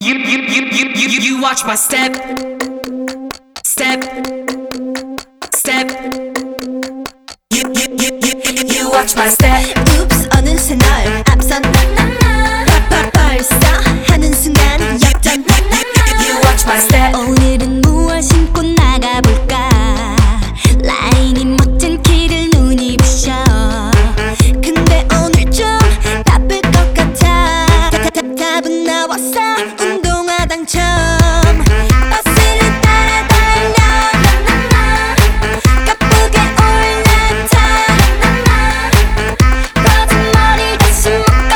You watch my step, step, step. You watch my step. Oops, 어느새 널 앞선 벌써 하는 순간 역전. You watch my step. 오늘은 무엇 신고 나가볼까. 라인이 멋진 키를 눈이 부셔. 근데 오늘 좀 바쁠 것 같아. 답은 나왔어. 운동화 당첨. 버스를 따라 달려. 가쁘게 올라타. 뻗은 머리 다시 묶어.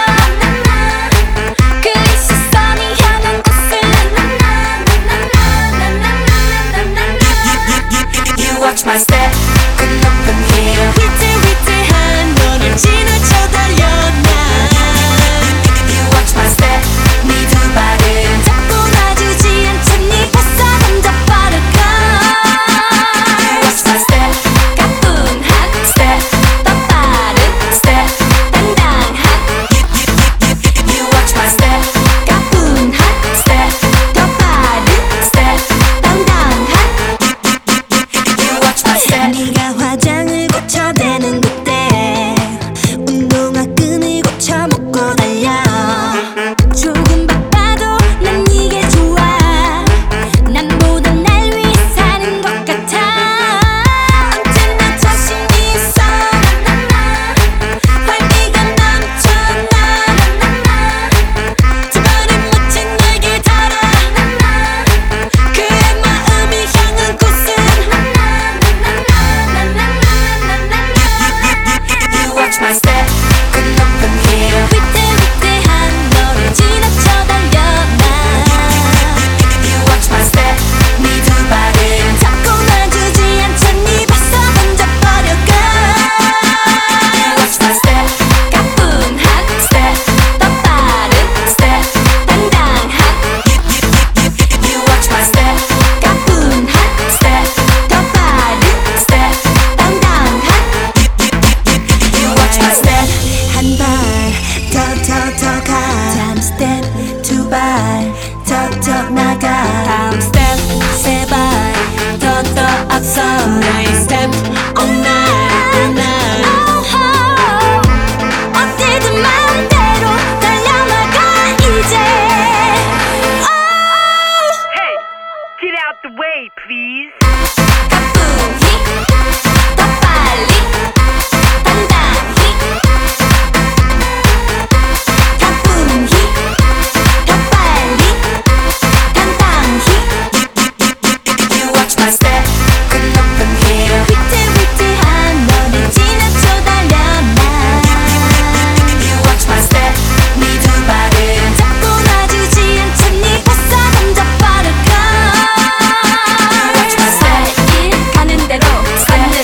그 시선이 향한 곳을. You watch my step. Good up in here. 위태위태한 너를 지나쳐 달려나. You watch my step. 네 두 발은 잡고 놔주지 않잖니. 벗어 던져버릴까. You watch my step. 가뿐한 Step, 더 빠른 step. 당당한 You watch my step. 가뿐한 Step, 더 빠른 step. 당당한. You watch my step. 네가 화장을 고쳐대는 그때 운동화 끈을 고쳐 묶고 달려. 조금 바빠도 난 이게 좋아. 남보다 날 위해 사는 것 같아. 언제나 자신이 있어. 활기가 넘쳐. 두 번은 멋진 얘기 달아. 그의 마음이 향한 곳은. You watch my step. Good up in here. 위태위태한 너를 지나쳐 달려나. You watch my step. 네 두 발은 잡고 놔주지 않잖니. 벗어 던져버릴까. You watch my step. 가뿐한 Step, 더 빠른 step. 당당한. You watch my step. 가뿐한 Step, 더 빠른 step. 당당한. You watch my step. 한 발 더 가. 다음 스텝 두 발 더 나가. 다음 스텝 세 발 더 앞서. 나의 스텝 all night. 어디든 마음대로 달려나가 이제. Hey, get out the way, please. 가뿐히 더 빨리 당당히. 가뿐히 더 빨리 당당히. You watch my step. Good up in here. 위태위태한 너를 지나쳐 달려나. You watch my step. 네 두 발은 잡고 놔주지 않잖니. 벗어 던져버릴까. watch my step. 일 가는 대로 걷는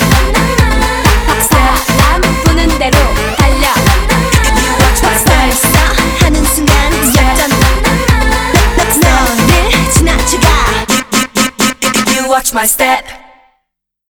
사람 부는 대로 달려. You watch my step. 벌써 하는 순간 역전. 너를 지나쳐가. You watch my step.